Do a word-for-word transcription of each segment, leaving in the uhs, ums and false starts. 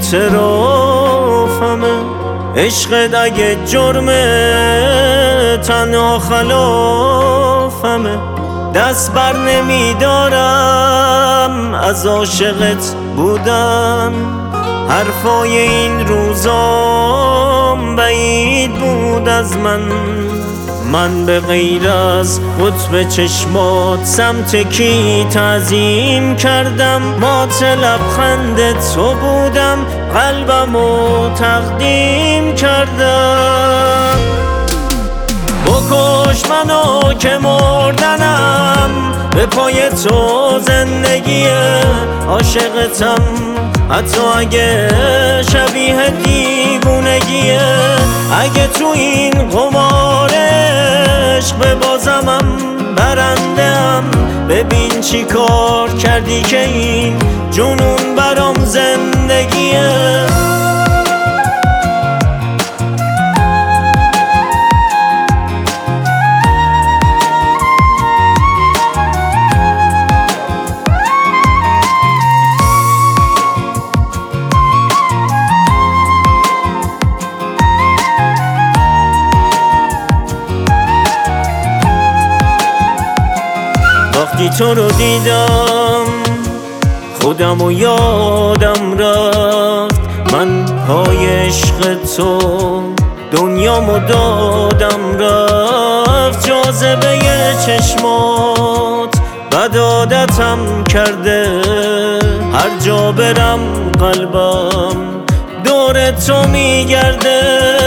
اعترافمه. عشقت اگه جرمه تنها خلافمه. دست بر نمیدارم از عاشقت بودن، حرفای این روزام بعید بود از من. من به غیر از قطب چشمات سمت کی تعظیم کردم؟ مات لبخند تو بودم، قلبمو تقدیم کردم. بکش منو که مردنم، به پای تو زندگیه. عاشقتم حتی اگه شبیه دیوونگیه. اگه تو این قمار عشق ببازمم برنده‌ام، ببین چی کار کردی که این جنون برام زندگیه. وقتی تو رو دیدم خودم و یادم رفت. من پای عشق تو دنیامو دادم رفت. جاذبه چشمات بد عادتم کرده، هر جا برم قلبم دور تو میگرده.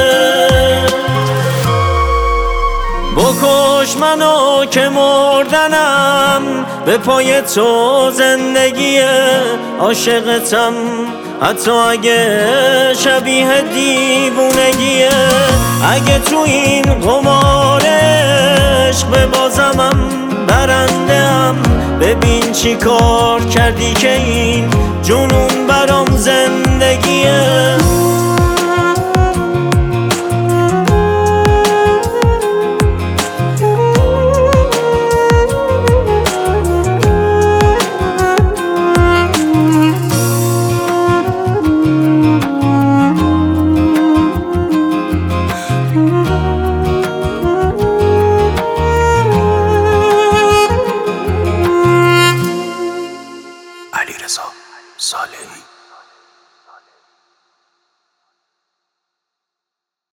بکش منو که مردنم، به پای تو زندگیه. عاشقتم حتی اگه شبیه دیوونگیه. اگه تو این قمار عشق ببازمم برنده‌ام، ببین چی کار کردی که این جنون برام زندگیه.